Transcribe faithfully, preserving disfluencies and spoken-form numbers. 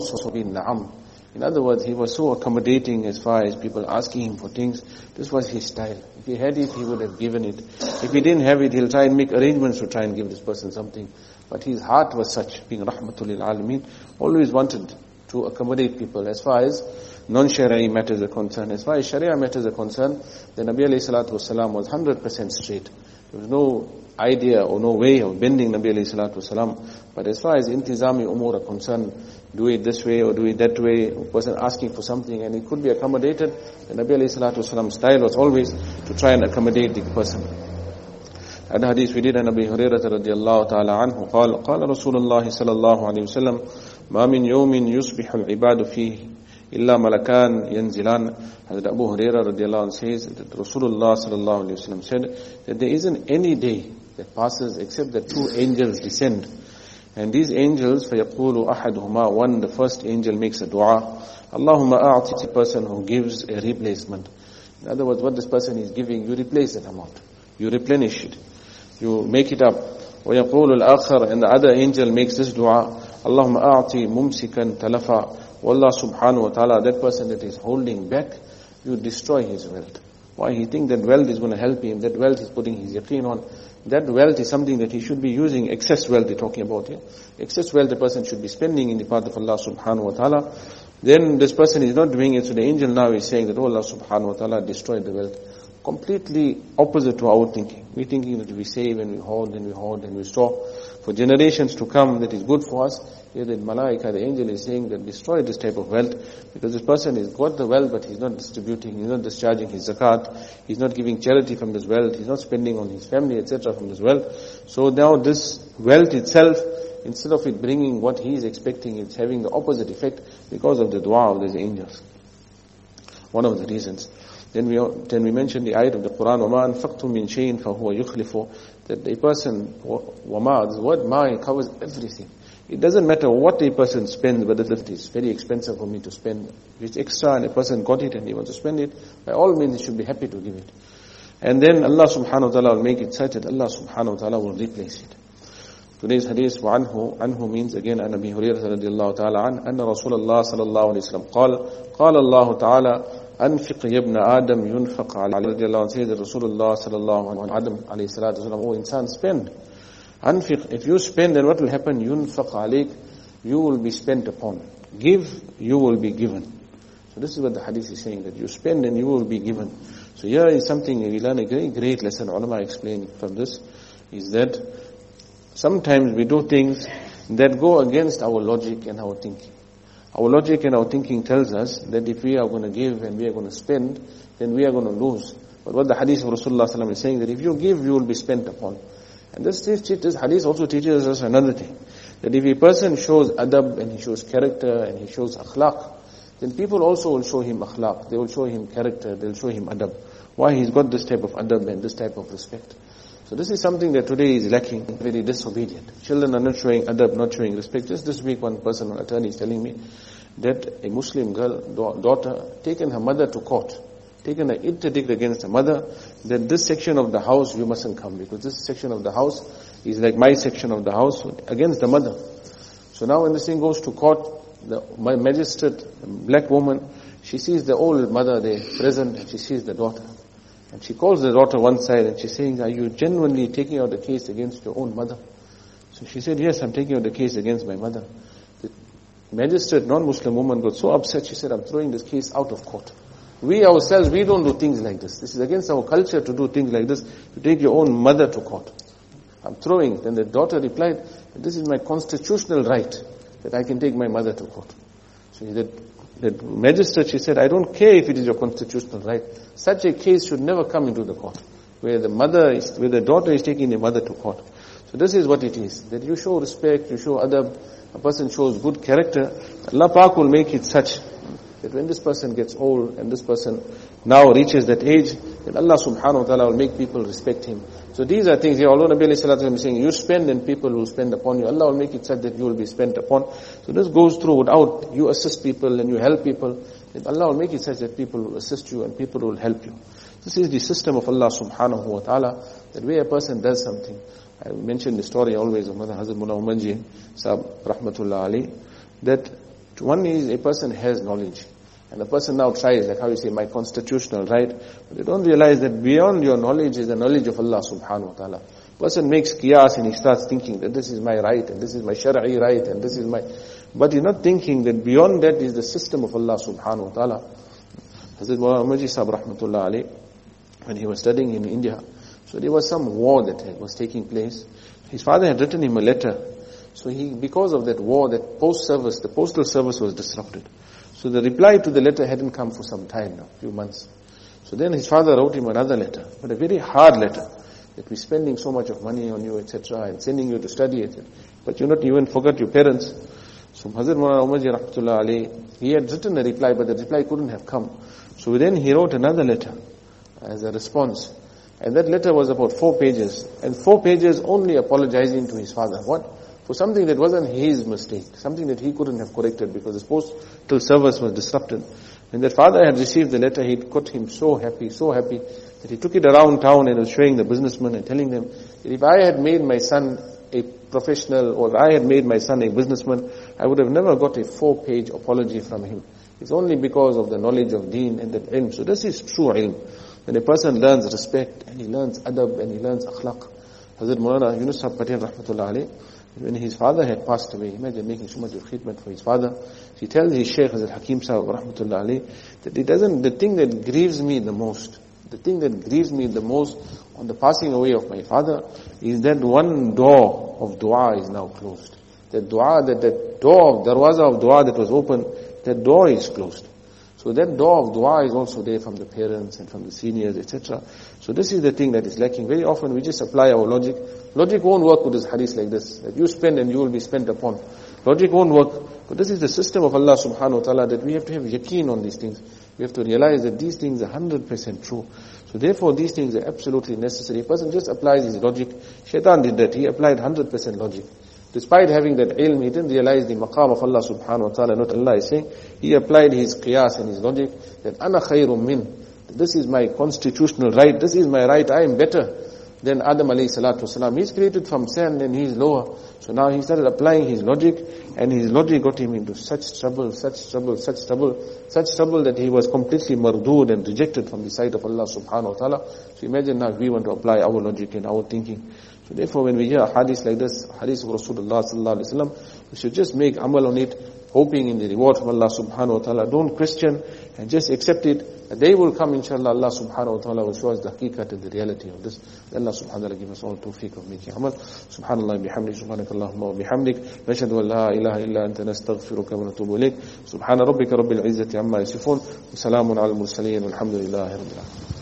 also been na'am. In other words, he was so accommodating as far as people asking him for things. This was his style. If he had it, he would have given it. If he didn't have it, he'll try and make arrangements to try and give this person something. But his heart was such, being rahmatul lil alameen, always wanted to accommodate people as far as non-Sharia matters are concerned. As far as Sharia matters are concerned, the Nabi alayhi salatu wasalam was one hundred percent straight. There was no idea or no way of bending Nabi alayhi salatu wasalam. But as far as intizami umur are concerned, do it this way or do it that way, a person asking for something and it could be accommodated, the Nabi alayhi salatu wasalam's style was always to try and accommodate the person. And hadith we did an Abi Hurairah radiyallahu ta'ala anhu قال قال رسول الله صلى الله عليه وسلم ما من يوم يصبح العباد فيه إلا ملكان ينزلان. Hazrat Abu Hurairah radiyallahu anhu says that Rasulullah sallallahu alayhi wasallam said that there isn't any day that passes except that two angels descend. And these angels, فَيَقُولُ أَحَدُهُمَا, one, the first angel makes a dua, اللَّهُمَّ أَعْطِ, the person who gives a replacement. In other words, what this person is giving, you replace that amount. You replenish it. You make it up. وَيَقُولُ الْآخَرَ, and the other angel makes this dua, اللَّهُمَّ أَعْطِ مُمْسِكًا تَلَفًا. Wallah subhanahu wa ta'ala, that person that is holding back, you destroy his wealth. Why? He thinks that wealth is going to help him, that wealth is putting his yaqeen on. That wealth is something that he should be using, excess wealth we're talking about here. Excess wealth the person should be spending in the path of Allah subhanahu wa ta'ala. Then this person is not doing it, so the angel now is saying that, oh Allah subhanahu wa ta'ala destroyed the wealth. Completely opposite to our thinking. We're thinking that we save and we hold and we hold and we store for generations to come, that is good for us. Here the malaika, the angel is saying that destroy this type of wealth, because this person has got the wealth but he's not distributing, he's not discharging his zakat, he's not giving charity from this wealth, he's not spending on his family, et cetera from this wealth. So now this wealth itself, instead of it bringing what he is expecting, it's having the opposite effect because of the dua of these angels. One of the reasons. Then we then we mentioned the ayat of the Quran, وَمَا أَنفَقْتُم مِّن شَيْءٍ فَهُوَ يُخْلِفُ, that a person, وَمَا, the word ma covers everything. It doesn't matter what a person spends, whether it is very expensive for me to spend, if it's extra and a person got it and he wants to spend it, by all means he should be happy to give it. And then Allah subhanahu wa ta'ala will make it such that Allah subhanahu wa ta'ala will replace it. Today's hadith, وَعَنْهُ, anhu means again, an Abi Hurairah radiallahu ta'ala an, anna Rasulullah sallallahu alayhi wa sallam, قال, قال Allah ta'ala, أنفق يا ابن آدم ينفق على, radiallahu anhu says that Rasulullah sallallahu alayhi wa sallam, Adam alayhi salatu wa sallam, oh insan, spend. Anfiq, if you spend, then what will happen? Yunfaq alayk, you will be spent upon. Give, you will be given. So this is what the hadith is saying, that you spend and you will be given. So here is something, we learn a great, great lesson, ulama explain from this, is that sometimes we do things that go against our logic and our thinking. Our logic and our thinking tells us that if we are going to give and we are going to spend, then we are going to lose. But what the hadith of Rasulullah sallallahu alaihi wasallam is saying, that if you give, you will be spent upon. And this, this hadith also teaches us another thing, that if a person shows adab and he shows character and he shows akhlaq, then people also will show him akhlaq, they will show him character, they will show him adab. Why? He's got this type of adab and this type of respect. So this is something that today is lacking, very disobedient. Children are not showing adab, not showing respect. Just this week one person, an attorney is telling me that a Muslim girl, daughter, taken her mother to court, taken an interdict against her mother, that this section of the house you mustn't come, because this section of the house is like my section of the house, against the mother. So now when this thing goes to court, the my magistrate, black woman, she sees the old mother there present and she sees the daughter. And she calls the daughter one side and she's saying, are you genuinely taking out the case against your own mother? So she said, yes, I'm taking out the case against my mother. The magistrate, non-Muslim woman, got so upset, she said, I'm throwing this case out of court. We ourselves, we don't do things like this. This is against our culture to do things like this, to take your own mother to court. I'm throwing. Then the daughter replied, this is my constitutional right, that I can take my mother to court. So he said, the magistrate, she said, I don't care if it is your constitutional right. Such a case should never come into the court, where the mother is, where the daughter is taking the mother to court. So this is what it is, that you show respect, you show adab, a person shows good character, Allah Pak will make it such that when this person gets old and this person now reaches that age, then Allah subhanahu wa ta'ala will make people respect him. So these are things here, although Nabi alayhi salatu wasallam is saying, you spend and people will spend upon you, Allah will make it such that you will be spent upon. So this goes through without you assist people and you help people, then Allah will make it such that people will assist you and people will help you. This is the system of Allah subhanahu wa ta'ala, that way a person does something. I mentioned the story always of Mother Hazrat Mullah Umanji, Sahab Rahmatullah Ali, that One is a person has knowledge. And a person now tries, like how you say, my constitutional right. But they don't realize that beyond your knowledge is the knowledge of Allah subhanahu wa ta'ala. Person makes qiyas and he starts thinking that this is my right and this is my shari'i right and this is my... But he's not thinking that beyond that is the system of Allah subhanahu wa ta'ala. Hazrat Mawlana Umarji Sahib rahmatullah alayh, when he was studying in India, so there was some war that was taking place. His father had written him a letter. So he, because of that war, that post service, the postal service was disrupted. So the reply to the letter hadn't come for some time now, a few months. So then his father wrote him another letter, but a very hard letter, that we're spending so much of money on you, et cetera, and sending you to study, et cetera. But you not even forgot your parents. So Hazrat Mawlana Umarji rahmatullah alayh, he had written a reply, but the reply couldn't have come. So then he wrote another letter as a response. And that letter was about four pages. And four pages only apologizing to his father. What? For something that wasn't his mistake. Something that he couldn't have corrected because his postal service was disrupted. When that father had received the letter, he got him so happy, so happy, that he took it around town and was showing the businessmen and telling them that if I had made my son a professional or if I had made my son a businessman, I would have never got a four-page apology from him. It's only because of the knowledge of deen and that ilm. So this is true ilm. When a person learns respect and he learns adab and he learns akhlaq. Hazrat Maulana Yunus Sahib Patel rahmatullah alayh, when his father had passed away, imagine making so much of khidmat for his father. He tells his Shaykh Hazrat Hakim Sahib rahmatullah alayh that it doesn't, the thing that grieves me the most, the thing that grieves me the most on the passing away of my father is that one door of dua is now closed. That dua, that, that door of darwaza of dua that was open, that door is closed. So that door of dua is also there from the parents and from the seniors, et cetera. So this is the thing that is lacking. Very often we just apply our logic. Logic won't work with this hadith like this. That you spend and you will be spent upon. Logic won't work. But this is the system of Allah subhanahu wa ta'ala that we have to have yaqeen on these things. We have to realize that these things are one hundred percent true. So therefore these things are absolutely necessary. A person just applies his logic. Shaitan did that. He applied one hundred percent logic. Despite having that ilm, he didn't realize the maqam of Allah subhanahu wa ta'ala. Not Allah is saying, he applied his qiyas and his logic, that ana khayrum min. This is my constitutional right. This is my right. I am better than Adam alayhi salatu wasalam. He's created from sand and he's lower. So now he started applying his logic, and his logic got him into such trouble, such trouble, such trouble, such trouble that he was completely mardood and rejected from the sight of Allah subhanahu wa ta'ala. So imagine now if we want to apply our logic and our thinking. So therefore when we hear a hadith like this, hadith of Rasulullah sallallahu alaihi wasallam, we should just make amal on it, hoping in the reward from Allah subhanahu wa ta'ala. Don't question and just accept it. A day will come, inshallah, Allah subhanahu wa ta'ala will show us the haqiqat and the reality of this. Allah subhanahu wa ta'ala give us all tawfiq of making amal. Subhanallah bihamdik, subhanakallahumma wa bihamdik. Nashhadu an la ilaha illa anta nastaghfiruka wa natubu ilayk. Subhana rabbika rabbil izzati amma yasifun. Wa salamun ala al-mursaleen walhamdulillahi rabbil alamin.